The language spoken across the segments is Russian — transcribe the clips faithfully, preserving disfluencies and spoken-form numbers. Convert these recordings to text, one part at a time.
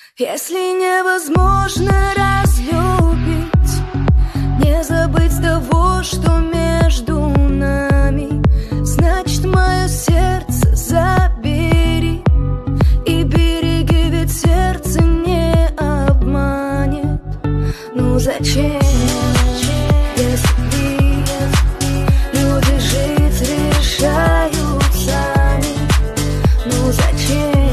Если невозможно разлюбить, не забыть того, что между нами, значит, мое сердце забери и береги, ведь сердце не обманет. Ну зачем, если люди жить решают сами? Ну зачем?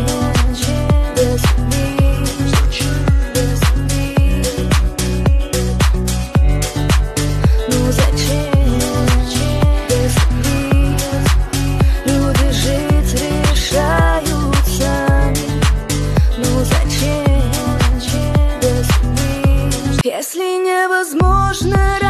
Если невозможно